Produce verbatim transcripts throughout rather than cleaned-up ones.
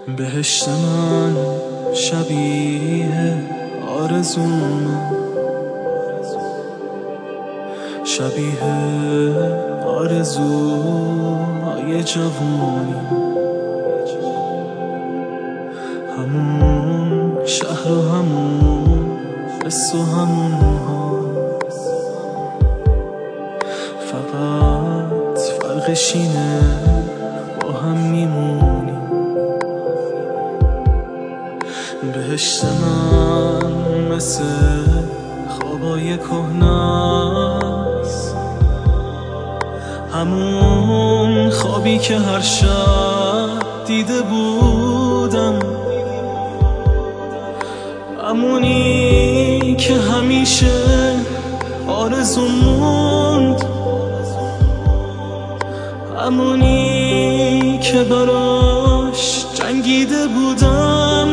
بهشت من شبیه آرزوم، شبیه آرزوهای جوانی، همون شهر و همون قصه و همون ها، فقط فرقش اینه با هم میمونیم. بهشت من مثل خوابای کهنه‌ست، همون خوابی که هر شب دیده بودم، همونی که همیشه آرزو موند، همونی که براش جنگیده بودم.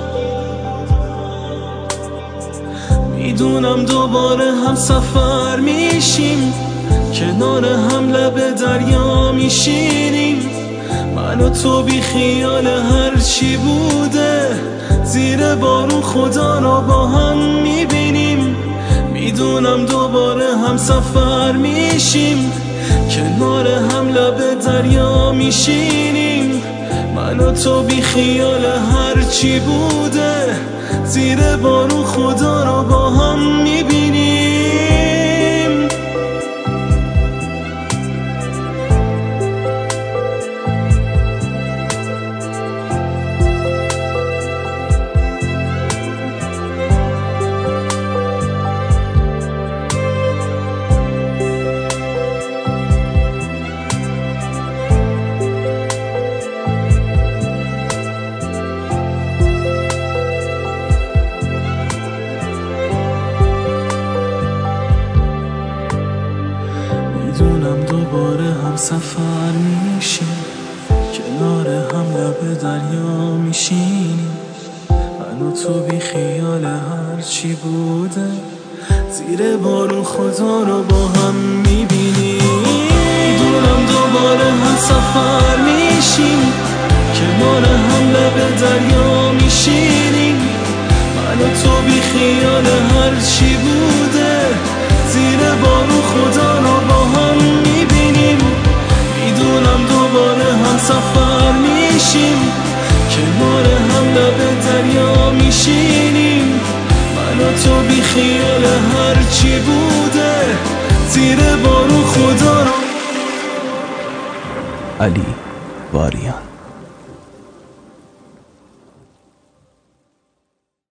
میدونم دوباره هم سفر میشیم، کنار هم لب دریا میشینیم، من و تو بی خیال هر چی بوده، زیر بارون خدا رو با هم میبینیم. میدونم دوباره هم سفر میشیم، کنار هم لب دریا میشینیم، من و تو بی خیال هر چی بوده، زیر بارون خدا رو با هم میبینیم. میدونم دوباره هم سفر میشیم، کنار هم لب دریا میشینیم، من و تو بی خیال هر چی بوده، زیر بارون خدا رو با هم میبینیم. میدونم دوباره هم سفر میشیم، کنار هم لب دریا میشینیم، من و تو بی خیال هر چی بوده، زیر بارون خدا رو با هم میبینیم. میدونم دوباره هم سفر میشیم، کنار هم لب دریا میشینیم، من و تو بی خیال هر چی بوده، زیر بارون خدا رو. علی واریان.